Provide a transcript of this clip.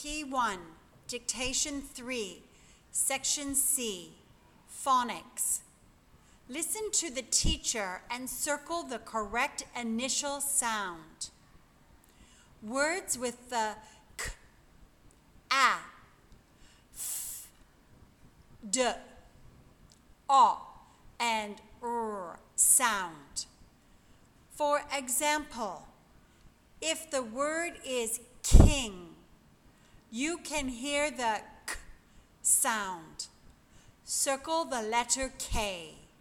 P1, Dictation 3, Section C, Phonics. Listen to the teacher and circle the correct initial sound. Words with the k, a, f, d, o, and r sound. For example, if the word is king, you can hear the k sound. Circle the letter K.